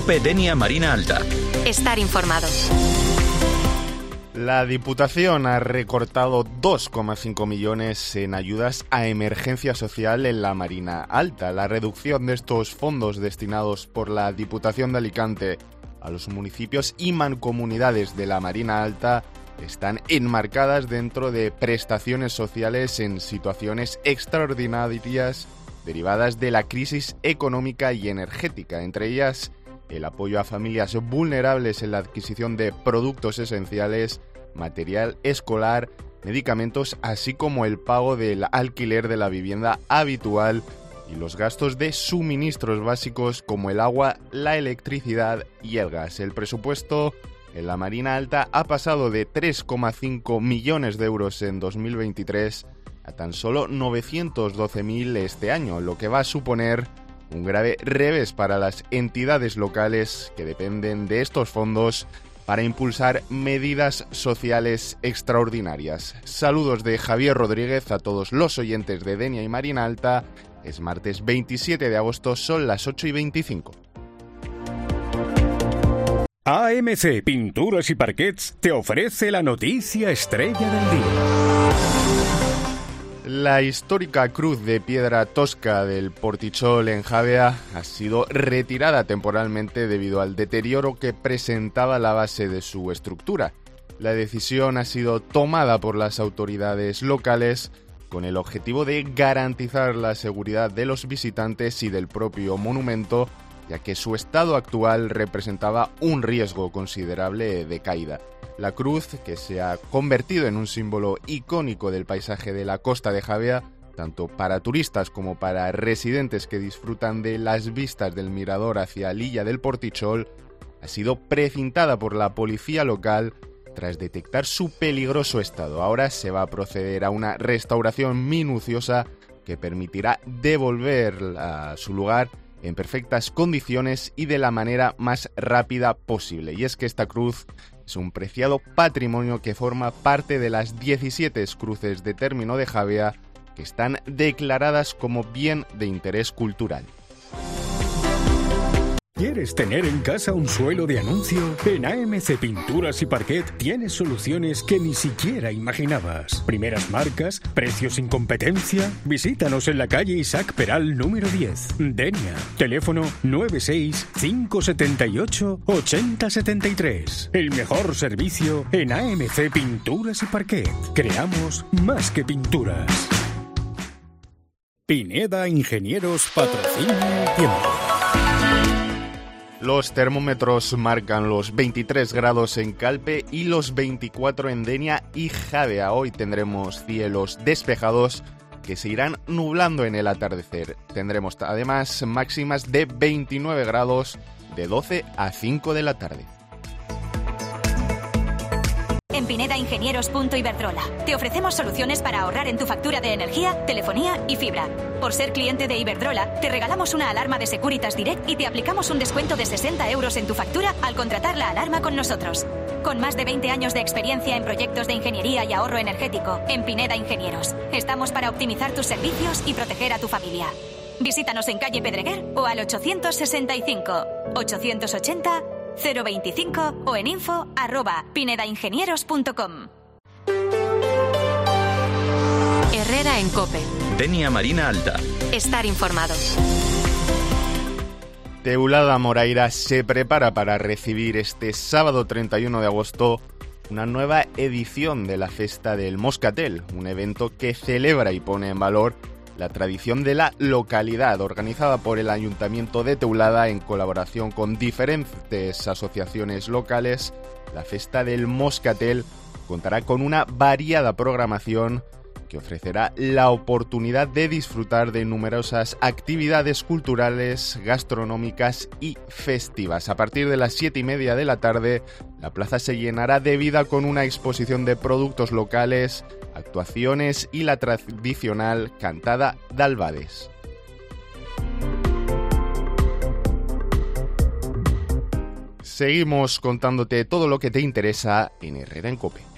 COPE Denia Marina Alta. Estar informado. La Diputación ha recortado 2,5 millones en ayudas a emergencia social en la Marina Alta. La reducción de estos fondos destinados por la Diputación de Alicante a los municipios y mancomunidades de la Marina Alta están enmarcadas dentro de prestaciones sociales en situaciones extraordinarias derivadas de la crisis económica y energética, entre ellas el apoyo a familias vulnerables en la adquisición de productos esenciales, material escolar, medicamentos, así como el pago del alquiler de la vivienda habitual y los gastos de suministros básicos como el agua, la electricidad y el gas. El presupuesto en la Marina Alta ha pasado de 3,5 millones de euros en 2023 a tan solo 912.000 este año, lo que va a suponer un grave revés para las entidades locales que dependen de estos fondos para impulsar medidas sociales extraordinarias. Saludos de Javier Rodríguez a todos los oyentes de Denia y Marina Alta. Es martes 27 de agosto, son las 8:25. AMC Pinturas y Parquets te ofrece la noticia estrella del día. La histórica cruz de piedra tosca del Portichol en Javea ha sido retirada temporalmente debido al deterioro que presentaba la base de su estructura. La decisión ha sido tomada por las autoridades locales con el objetivo de garantizar la seguridad de los visitantes y del propio monumento, ya que su estado actual representaba un riesgo considerable de caída. La cruz, que se ha convertido en un símbolo icónico del paisaje de la costa de Javea, tanto para turistas como para residentes que disfrutan de las vistas del mirador hacia L'Illa del Portichol, ha sido precintada por la policía local tras detectar su peligroso estado. Ahora se va a proceder a una restauración minuciosa que permitirá devolver a su lugar en perfectas condiciones y de la manera más rápida posible. Y es que esta cruz es un preciado patrimonio que forma parte de las 17 cruces de término de Javea que están declaradas como bien de interés cultural. ¿Quieres tener en casa un suelo de anuncio? En AMC Pinturas y Parquet tienes soluciones que ni siquiera imaginabas. Primeras marcas, precios sin competencia. Visítanos en la calle Isaac Peral número 10, Denia. Teléfono 96 578 8073. El mejor servicio en AMC Pinturas y Parquet. Creamos más que pinturas. Pineda Ingenieros patrocina el tiempo. Los termómetros marcan los 23 grados en Calpe y los 24 en Denia y Javea. Hoy tendremos cielos despejados que se irán nublando en el atardecer. Tendremos además máximas de 29 grados de 12 a 5 de la tarde. En Pineda Ingenieros Iberdrola te ofrecemos soluciones para ahorrar en tu factura de energía, telefonía y fibra. Por ser cliente de Iberdrola, te regalamos una alarma de Securitas Direct y te aplicamos un descuento de 60 euros en tu factura al contratar la alarma con nosotros. Con más de 20 años de experiencia en proyectos de ingeniería y ahorro energético, en Pineda Ingenieros, estamos para optimizar tus servicios y proteger a tu familia. Visítanos en calle Pedreguer o al 865 880 025 o en info@pinedaingenieros.com. Herrera en COPE. Denia Marina Alta. Estar informado. Teulada Moraira se prepara para recibir este sábado 31 de agosto una nueva edición de la Festa del Moscatel, un evento que celebra y pone en valor la tradición de la localidad, organizada por el Ayuntamiento de Teulada en colaboración con diferentes asociaciones locales. La Festa del Moscatel contará con una variada programación que ofrecerá la oportunidad de disfrutar de numerosas actividades culturales, gastronómicas y festivas. A partir de las 7:30 de la tarde, la plaza se llenará de vida con una exposición de productos locales, actuaciones y la tradicional cantada de albades. Seguimos contándote todo lo que te interesa en Herrera en COPE.